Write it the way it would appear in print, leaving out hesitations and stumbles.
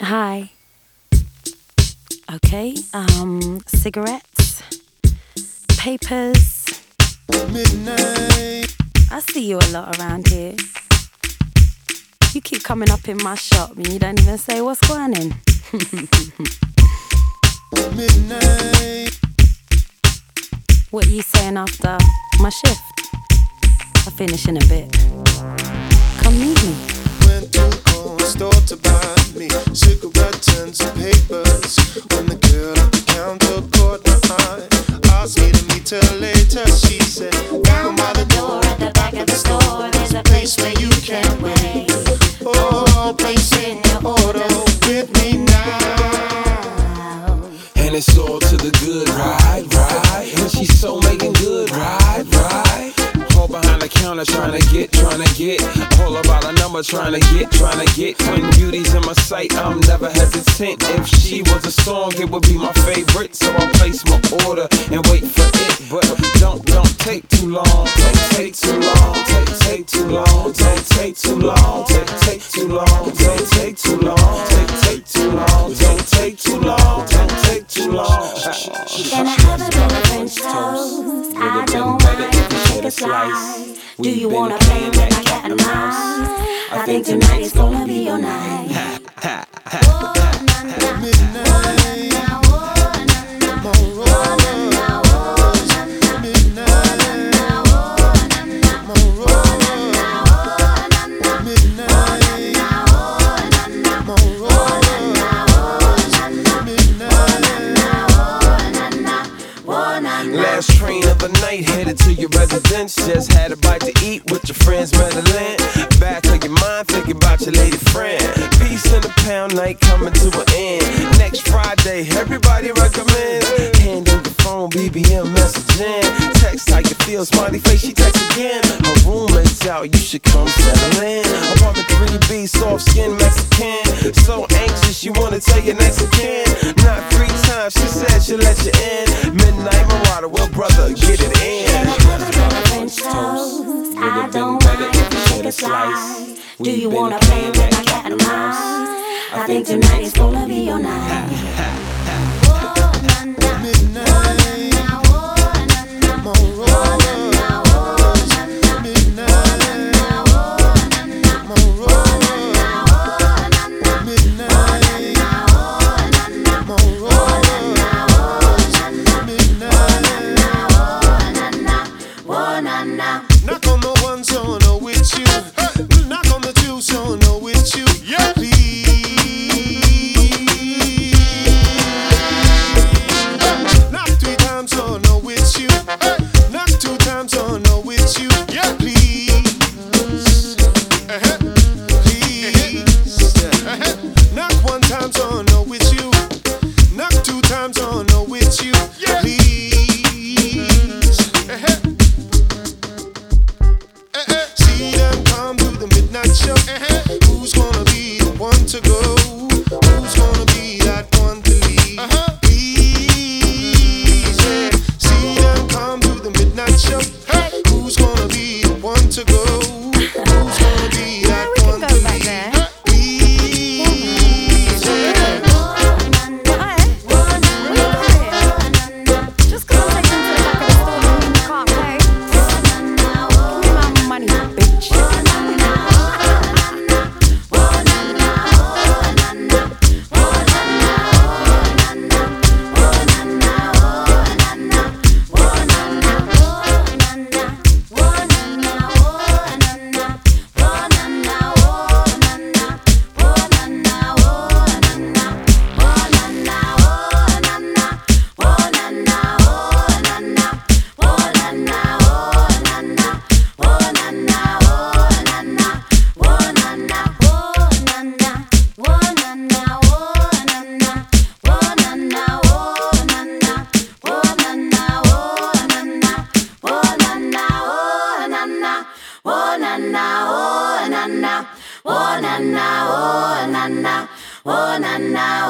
Hi. Okay, cigarettes, papers. Midnight. I see you a lot around here. You keep coming up in my shop and you don't even say what's going on. Midnight. What are you saying after my shift? I finish in a bit. Come meet me. Went to the store to buy me cigarettes and some papers. When the girl at the counter caught my eye, asked me to meet her later. She said, down by the door at the back of the store, there's a place where you can wait. Oh, place in your order with me now. And it's all to the good, right? And she's so making good, right? All behind the counter trying to get. All about a number trying to get. When beauty's in my sight, I'm never hesitant. If she was a song, it would be my favorite. So I'll place my order and wait for it. But don't take too long. Take too long. Take too long. Take too long. Take too long. Take too long. Take too long. Don't take too long. Don't take too long. Can I have a bit of French toast? I don't mind if you take a slice. Do you wanna play with my cat and mouse? I think tonight is gonna be your night. Last train of the night, headed to your residence. Just had a bite to eat with your friends, Madeline. Back of your mind, thinking about your lady friend. Peace in the pound night coming to an end. Next Friday, everybody recommends. Hand in the phone, BBM messaging. Text how you feel, smiley face, she texts again. Her roommate's out, you should come settle in. Apartment 3B, soft skin Mexican. So anxious, you wanna tell your next again. Not 3 times, she said she'll let you in. Midnight Marauder, well brother, get it in. Can I have a bit of French toast? I don't mind if you take a slice. Do you wanna play with my cat and mouse? I think tonight is gonna be your night. Knock on the one, so I know it's you. Knock on the two, so I know it's you. Yeah, please. Knock 3 times, so I know it's you. Knock 2 times, so I know it's you. Yeah, please. Please. Knock 1 time, so I know it's you. Knock 2 times, so I know it's you. Yeah, please. See them come to the midnight show. Who's gonna be the one to go? Who's gonna be that one to leave? Please, yeah. See them come to the midnight show. Who's gonna be the one to go? Who's gonna be that one to leave? Please, yeah. Just go take them to the back of the store and you can't pay. Give me my money, bitch. Oh na na,